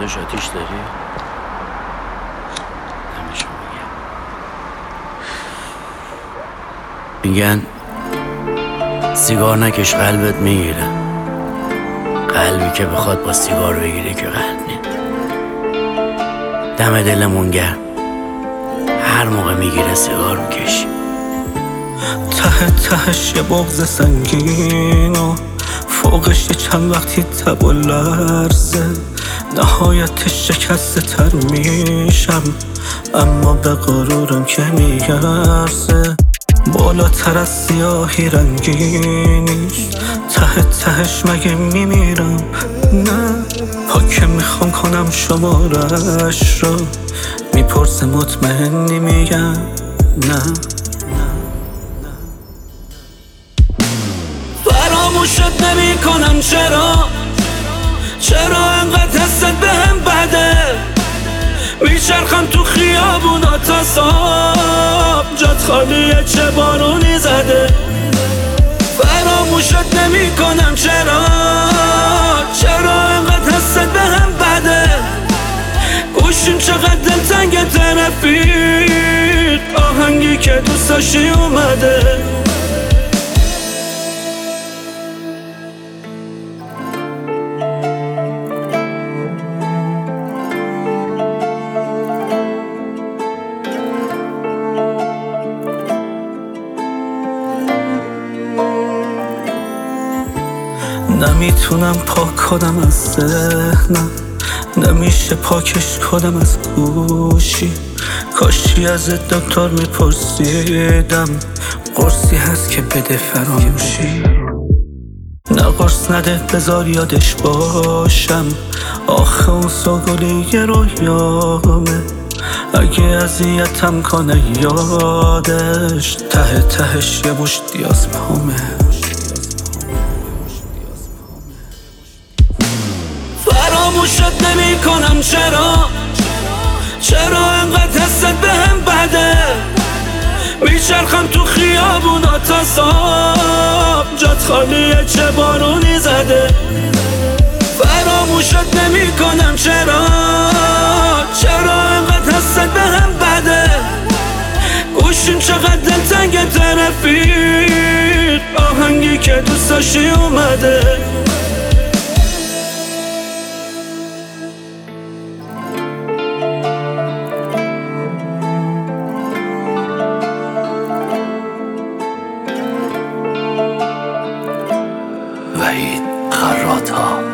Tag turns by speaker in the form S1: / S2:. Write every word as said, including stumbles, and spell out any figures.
S1: داداش آتیش داری؟ نمیشون میگن میگن سیگار نکش قلبت میگیره. قلبی که بخواد با سیگار بگیره که قلب نید. دم دلمون گرم هر موقع میگیره سیگار میکشی.
S2: ته تهش یه بغض سنگین و فوقش یه چند وقتی تب و لرزه. نهایتش شکسته تر میشم اما به غرورم که میارزه. بالاتر از سیاهی رنگینیش ته تهش مگه میمیرم؟ نه ها که میخوام کنم شمارش رو میپرسه مطمئنی؟ میگم نه. فراموشت نمی کنم چرا چرا انقدر حست بهم بده. میچرخم تو خیابونا تا صبح جات خالیه چه بارونی زده. فراموشت نمی کنم چرا چرا انقدر حست بهم بده. گوشیم چقدر دلتنگ ترفید آهنگی که دوست داشتی اومده. نمیتونم پاک کنم از ذهنم نمیشه پاکش کنم از گوشی. کاشی از دکتر میپرسیدم قرصی هست که بده فراموشی. نه قرص نده بذار یادش باشم آخه اون سوگلی یه رویامه. اگه اذیتم کنه یادش ته تهش یه مشت دیازپامه. فراموشت نمی کنم چرا چرا انقدر حست بهم بده. میچرخم تو خیابونا تا صبح جات خالیه چه بارونی زده. فراموشت نمی کنم چرا چرا انقدر حست بهم بده. گوشیم چقدر دلتنگ ترفید آهنگی که دوست داشتی اومده.
S1: وحید خراط‌ها